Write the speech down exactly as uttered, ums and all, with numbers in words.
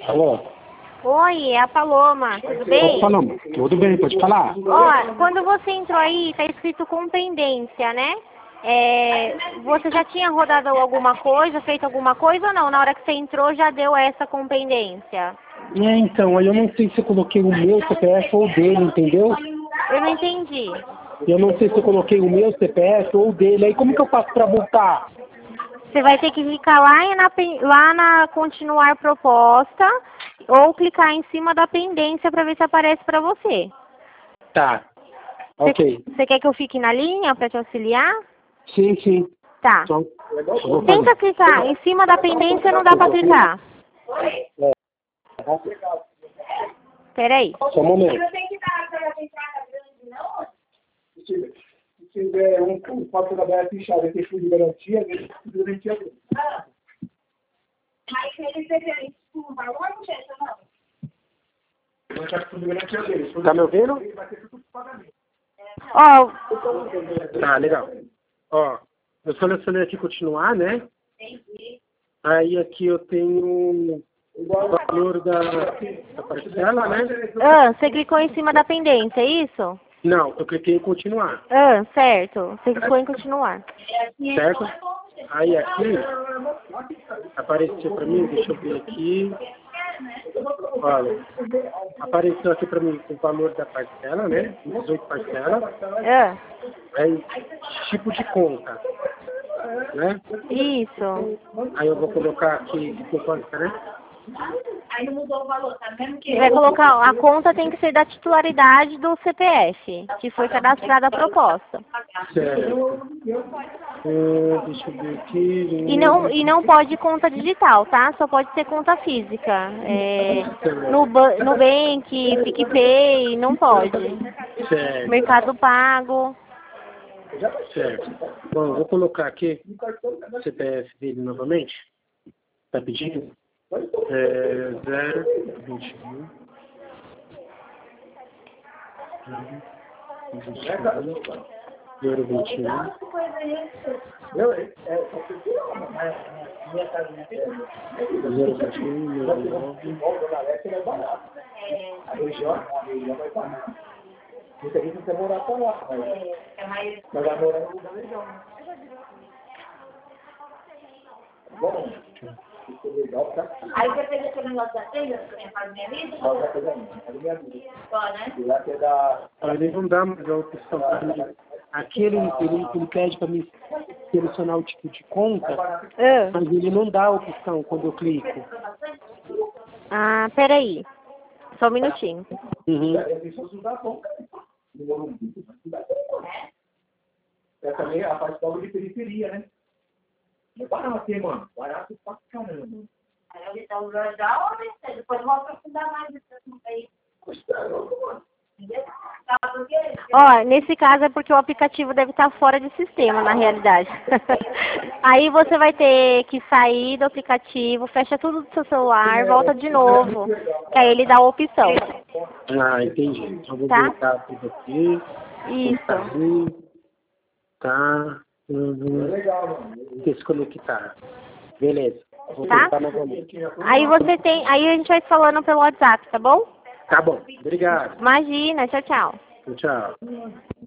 Alô? Oi, é a Paloma, tudo bem? Paloma, tudo bem, pode falar? Ó, quando você entrou aí, tá escrito com pendência, né? É, você já tinha rodado alguma coisa, feito alguma coisa ou não? Na hora que você entrou já deu essa com pendência? É, então, aí eu não sei se eu coloquei o meu C P F ou o dele, entendeu? Eu não entendi. Eu não sei se eu coloquei o meu C P F ou o dele, aí como que eu faço pra voltar? Você vai ter que clicar lá, e na, pen- lá na continuar proposta ou clicar em cima da pendência para ver se aparece para você. Tá, ok. Você quer que eu fique na linha para te auxiliar? Sim, sim. Tá. Só, eu vou fazer. Tenta clicar. Em cima da pendência não dá para clicar. É, Peraí. só um momento. Se tiver um fatura aberta e chave, tem fundo de garantia, ele tem fundo de garantia dele. Mas eles deveriam com valor, não sei, não. Não tá com fundo de garantia dele. Tá me ouvindo? Vai ter tudo pagamento. Ó, Tá, legal. Ó, eu selecionei aqui continuar, né? Entendi. Aí aqui eu tenho o valor da, da parcela, né? ah, você clicou em cima da pendência, é isso? Não, eu cliquei em continuar, Ah, certo. Você clicou em continuar. certo? Aí aqui apareceu pra mim, deixa eu ver aqui. Olha, apareceu aqui pra mim o valor da parcela, né? dezoito parcelas. Ah, Aí, tipo de conta, né? isso. Aí eu vou colocar aqui de poupança, né? Aí não mudou o valor, tá vendo que Você vai colocar, a conta tem que ser da titularidade do C P F, que foi cadastrada a proposta. Certo. É, deixa eu ver aqui. E não, e não pode conta digital, tá? Só pode ser conta física. É, no ba- Nubank, PicPay, não pode. Certo, Mercado Pago. certo. Bom, eu vou colocar aqui o C P F dele novamente. Tá pedindo? É, zero vinte e um. zero vinte e um. zero vinte e um, nove. Muita gente quer morar pra lá, mas vai morar no lugar legal. Bom, isso é legal, tá? Aí você fez aquele negócio da tenda, que você faz minha vida? Só tá fazendo, faz minha vida. Só, né? E lá que é da... Ele não dá mais a opção pra mim. Aqui ele, ele, ele pede pra mim selecionar o tipo de conta, Ah, mas ele não dá a opção quando eu clico. ah, peraí. Só um minutinho. Uhum. É também a parte pobre de periferia, né? É barato, hein, mano? Barato pra caramba. Aí eu então já já ou depois eu vou aprofundar mais esse assunto aí. Entendeu? Tá, porque Ó, nesse caso é porque o aplicativo deve estar fora de sistema, na realidade. Aí você vai ter que sair do aplicativo, fecha tudo do seu celular, volta de novo, que aí ele dá a opção. Ah, entendi. Então vou Tá? voltar tudo aqui. Isso. Tá. Uhum. Desconectar. Beleza. Vou Tá? tentar novamente. Aí você tem. Aí a gente vai falando pelo WhatsApp, tá bom? Tá bom. Obrigado. Imagina, tchau, tchau. Tchau.